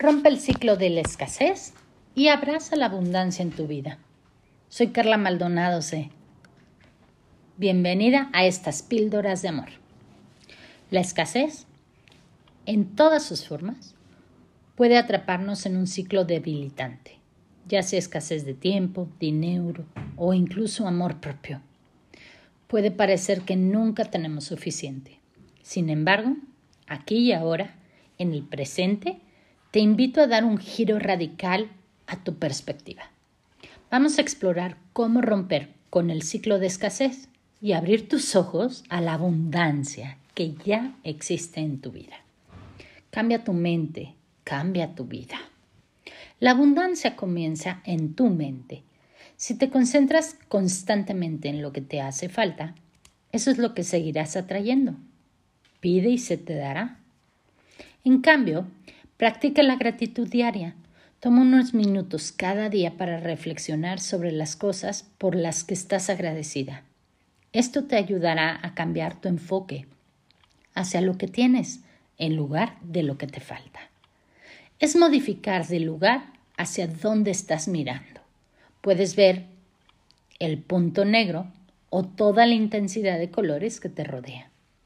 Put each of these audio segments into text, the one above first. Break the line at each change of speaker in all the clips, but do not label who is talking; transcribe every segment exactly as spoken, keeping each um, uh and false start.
Rompe el ciclo de la escasez y abraza la abundancia en tu vida. Soy Carla Maldonado C. Bienvenida a estas píldoras de amor. La escasez, en todas sus formas, puede atraparnos en un ciclo debilitante, ya sea escasez de tiempo, dinero o incluso amor propio. Puede parecer que nunca tenemos suficiente. Sin embargo, aquí y ahora, en el presente, te invito a dar un giro radical a tu perspectiva. Vamos a explorar cómo romper con el ciclo de escasez y abrir tus ojos a la abundancia que ya existe en tu vida. Cambia tu mente, cambia tu vida. La abundancia comienza en tu mente. Si te concentras constantemente en lo que te hace falta, eso es lo que seguirás atrayendo. Pide y se te dará. En cambio, practica la gratitud diaria. Toma unos minutos cada día para reflexionar sobre las cosas por las que estás agradecida. Esto te ayudará a cambiar tu enfoque hacia lo que tienes en lugar de lo que te falta. Es modificar de lugar hacia dónde estás mirando. Puedes ver el punto negro o toda la intensidad de colores que te rodea.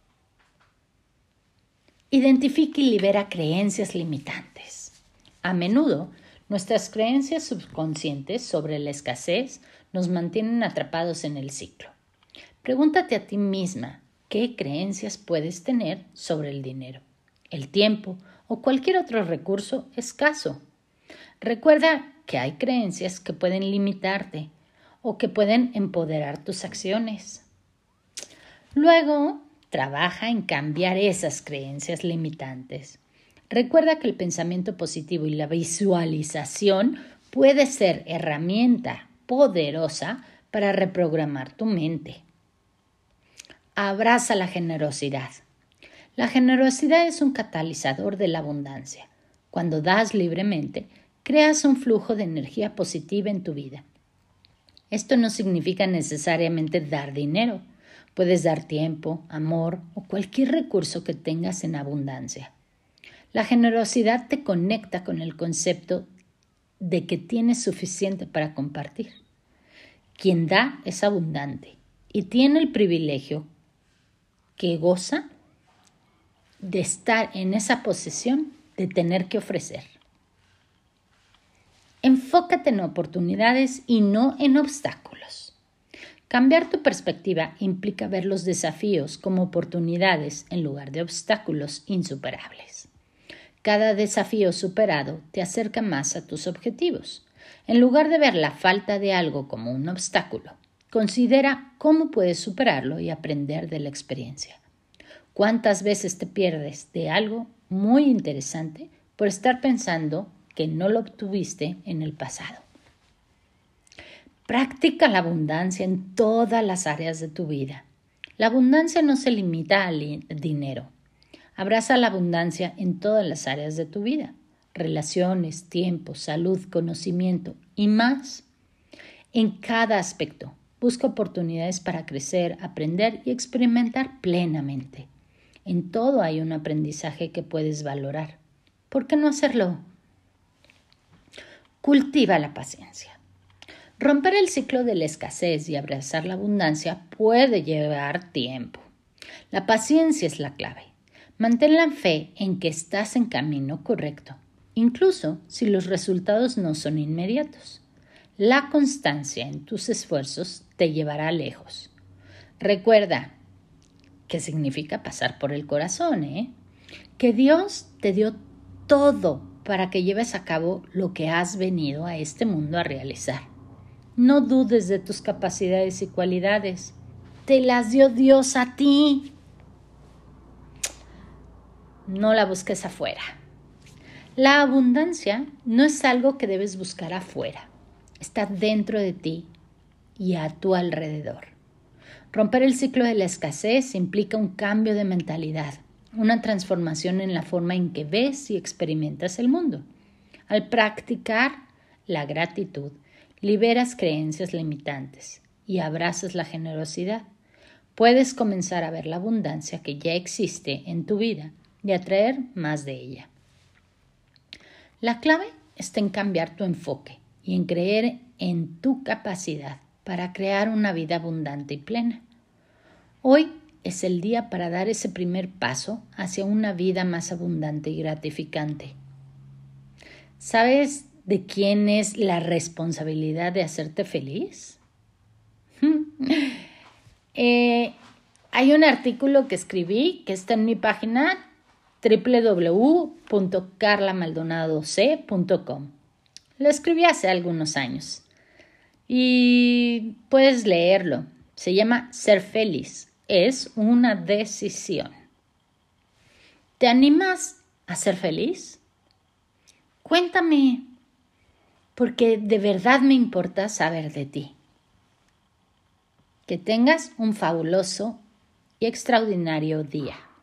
Identifica y libera creencias limitantes. A menudo, nuestras creencias subconscientes sobre la escasez nos mantienen atrapados en el ciclo. Pregúntate a ti misma qué creencias puedes tener sobre el dinero, el tiempo o cualquier otro recurso escaso. Recuerda que hay creencias que pueden limitarte o que pueden empoderar tus acciones. Luego, trabaja en cambiar esas creencias limitantes. Recuerda que el pensamiento positivo y la visualización puede ser herramienta poderosa para reprogramar tu mente. Abraza la generosidad. La generosidad es un catalizador de la abundancia. Cuando das libremente, creas un flujo de energía positiva en tu vida. Esto no significa necesariamente dar dinero. Puedes dar tiempo, amor o cualquier recurso que tengas en abundancia. La generosidad te conecta con el concepto de que tienes suficiente para compartir. Quien da es abundante y tiene el privilegio que goza de estar en esa posición de tener que ofrecer. Enfócate en oportunidades y no en obstáculos. Cambiar tu perspectiva implica ver los desafíos como oportunidades en lugar de obstáculos insuperables. Cada desafío superado te acerca más a tus objetivos. En lugar de ver la falta de algo como un obstáculo, considera cómo puedes superarlo y aprender de la experiencia. ¿Cuántas veces te pierdes de algo muy interesante por estar pensando que no lo obtuviste en el pasado? Practica la abundancia en todas las áreas de tu vida. La abundancia no se limita al dinero. Abraza la abundancia en todas las áreas de tu vida. Relaciones, tiempo, salud, conocimiento y más. En cada aspecto, busca oportunidades para crecer, aprender y experimentar plenamente. En todo hay un aprendizaje que puedes valorar. ¿Por qué no hacerlo? Cultiva la paciencia. Romper el ciclo de la escasez y abrazar la abundancia puede llevar tiempo. La paciencia es la clave. Mantén la fe en que estás en camino correcto, incluso si los resultados no son inmediatos. La constancia en tus esfuerzos te llevará lejos. Recuerda que significa pasar por el corazón, ¿eh? Que Dios te dio todo para que lleves a cabo lo que has venido a este mundo a realizar. No dudes de tus capacidades y cualidades. Te las dio Dios a ti. No la busques afuera. La abundancia no es algo que debes buscar afuera. Está dentro de ti y a tu alrededor. Romper el ciclo de la escasez implica un cambio de mentalidad, una transformación en la forma en que ves y experimentas el mundo. Al practicar la gratitud, liberas creencias limitantes y abrazas la generosidad. Puedes comenzar a ver la abundancia que ya existe en tu vida y atraer más de ella. La clave está en cambiar tu enfoque y en creer en tu capacidad para crear una vida abundante y plena. Hoy es el día para dar ese primer paso hacia una vida más abundante y gratificante. ¿Sabes de quién es la responsabilidad de hacerte feliz? eh, hay un artículo que escribí que está en mi página doble u doble u doble u punto carla maldonado c punto com. Lo escribí hace algunos años y puedes leerlo. Se llama Ser feliz. Es una decisión. ¿Te animas a ser feliz? Cuéntame, porque de verdad me importa saber de ti. Que tengas un fabuloso y extraordinario día.